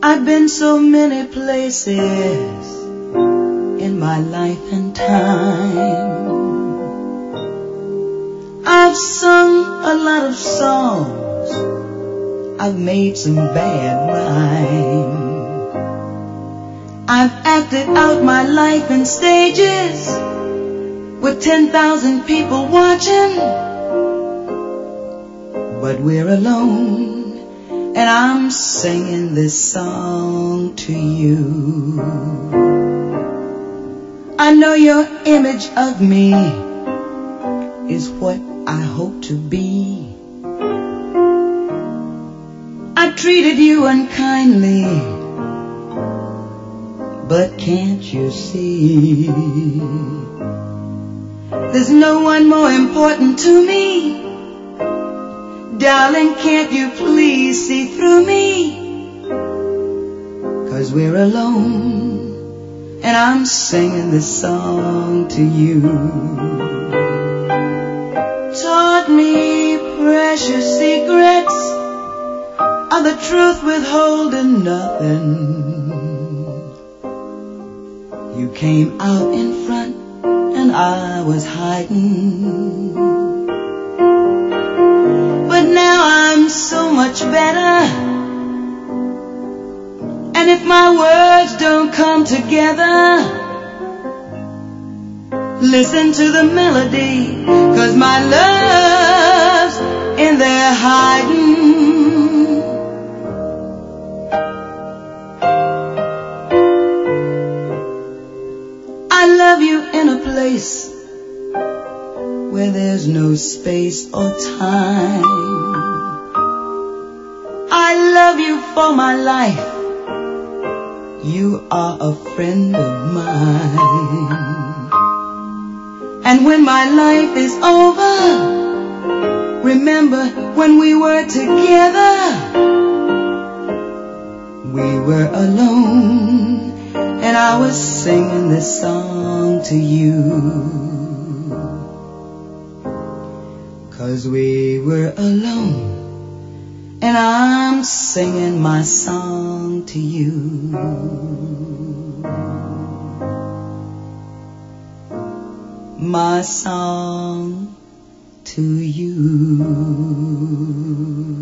I've been so many places in my life and time. I've sung a lot of songs, I've made some bad rhyme. I've acted out my life in stages with 10,000 people watching. But we're alone, and I'm singing this song to you. I know your image of me is what I hope to be. I treated you unkindly, but can't you see? There's no one more important to me. Darling, can't you please see through me? 'Cause we're alone, and I'm singing this song to you. Taught me precious secrets of the truth withholding nothing. You came out in front and I was hiding. But now I'm so much better, and if my words don't come together, listen to the melody, 'cause my love's in there hiding. I love you in a place where there's no space or time. I love you for my life. You are a friend of mine. And when my life is over, remember when we were together. We were alone, and I was singing this song to you. 'Cause we were alone, and I'm singing my song to you. My song to you.